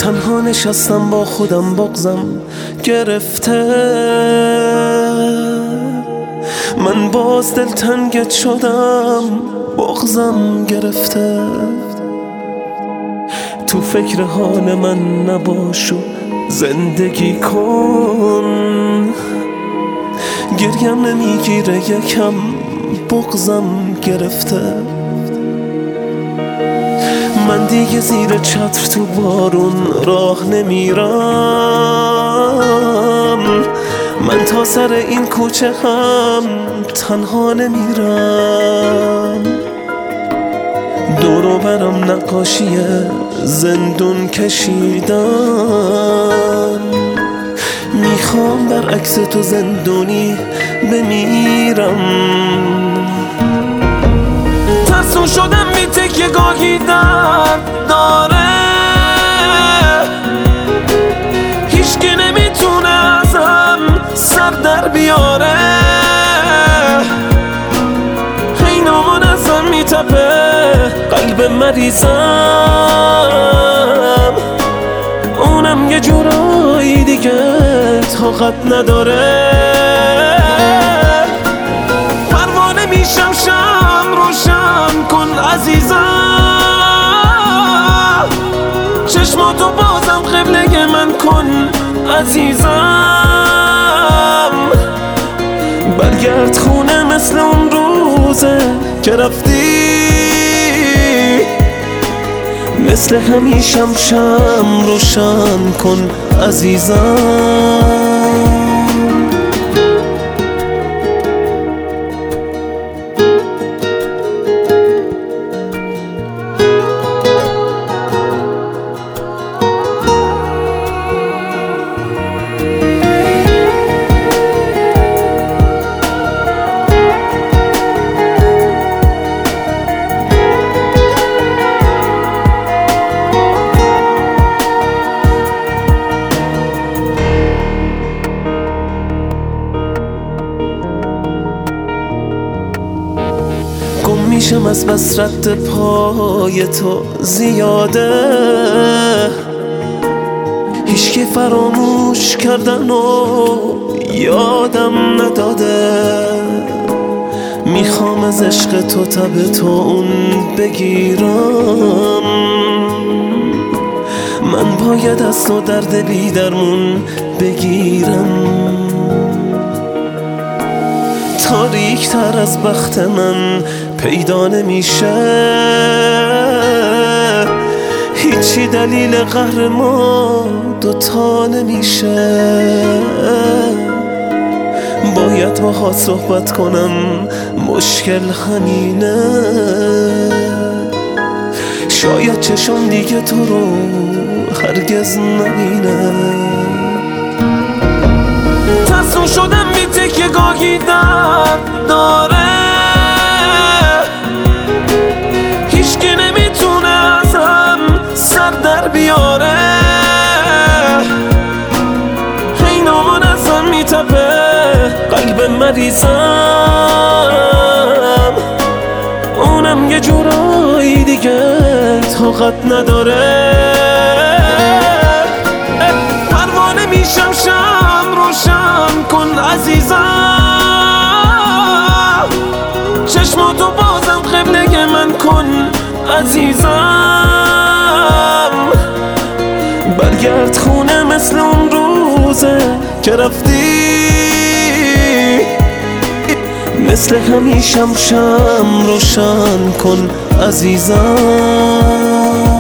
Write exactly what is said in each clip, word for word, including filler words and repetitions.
تنها نشستم با خودم بغضم گرفته، من باز دلتنگت شدم بغضم گرفته. تو فکر حال من نباش و زندگی کن، گریم نمیگیره یکم بغضم گرفته. من دیگه زیر چتر تو بارون راه نمیرم، من تا سر این کوچه هم تنها نمیرم. دور و برم نقاشی زندون کشیدن، میخوام در عکس تو زندونی بمیرم. ترسون شدم بی تکیه گاهی درد داره، هیچکی نمیتونه ازم سر در بیاره. اینامان ازم میتپه قلب مریضم، اونم یه جورایی دیگه طاقت نداره. پروانه میشم شم روشن کن عزیزم، چشماتو بازم قبله من کن عزیزم. برگرد خونه مثل اون روزه که رفتی، مثل همیشم شم روشن کن عزیزم. گم میشم از بس رد پای تو زیاده، هیچکی فراموش کردن و یادم نداده. میخوام از عشق تو تب تو اون بگیرم، من باید از تو درد بی درمون بگیرم. تاریک تر از بخت من پیدا نمیشه، هیچی دلیل قهر ما دوتا نمیشه. باید باهات صحبت کنم مشکل همینه، شاید چشم دیگه تو رو هرگز نبینه. ترسون شدم بی تکیه گاهی درد داره، هیچکی نمیتونه ازم سر در بیاره. اینامان ازم میتپه قلب مریضم، اونم یه جورایی دیگه طاقت نداره. پروانه میشم شم روشن کن عزیزم، چشماتو بازم قبله من کن عزیزم. برگرد خونه مثل اون روزه که رفتی، مثل همیشم شم روشن کن عزیزم.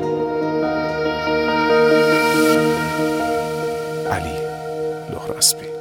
علی لهراسبی.